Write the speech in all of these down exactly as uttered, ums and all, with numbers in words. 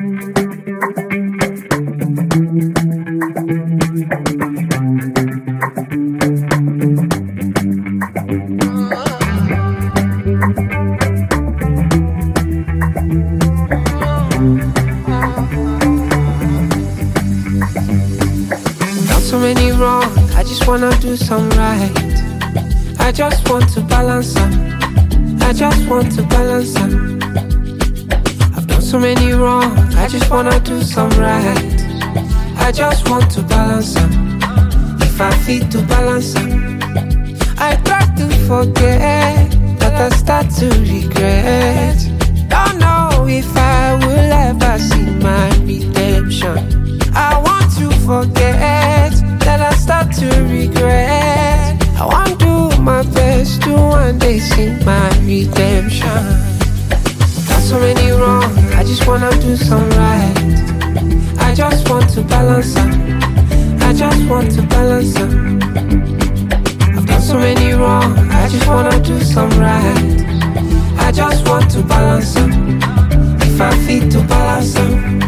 So many wrong, I just wanna do some right. I just want to balance them. I just want to balance them. I've done so many wrong, I just wanna do some right. I just want to balance them. If I fit to balance them, I try to forget that I start to regret. Don't know if I will ever see my redemption. I want to forget that I start to regret. I want to do my best to one day see my redemption. Got so many wrong, I just wanna do some right. I just want to balance them. I just want to balance them. I've done so many wrong, I just wanna do some right. I just want to balance them. If I fit to balance them.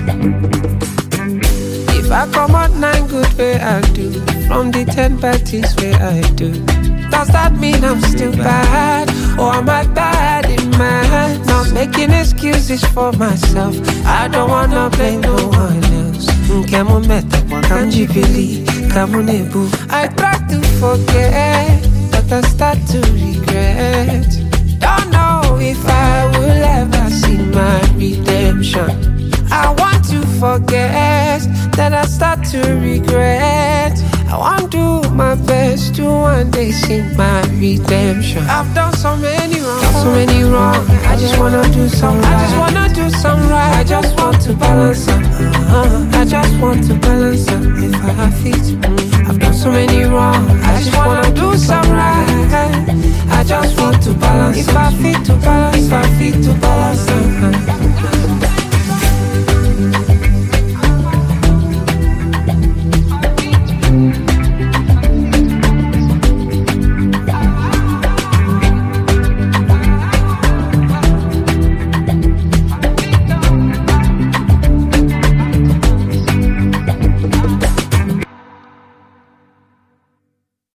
If I come out nine good where I do, from the ten bad things where I do, does that mean I'm still bad? Or am I bad in mind? Not making excuses for myself, I don't wanna blame no one else. Nkemo meta kwa kanjibili, kamunebu. I try to forget, but I start to regret. Don't know if I will ever see my redemption. I want to forget that I start to regret. I want to do my best to one day see my redemption. I've done so many wrong, done so many wrong. I just wanna do some right. I just wanna do some right. I just want to balance them. Uh-huh. I just want to balance them. If I have feet, I've done so many wrong. I just wanna do some right. I just want to balance. If I fit to balance, if I fit to balance.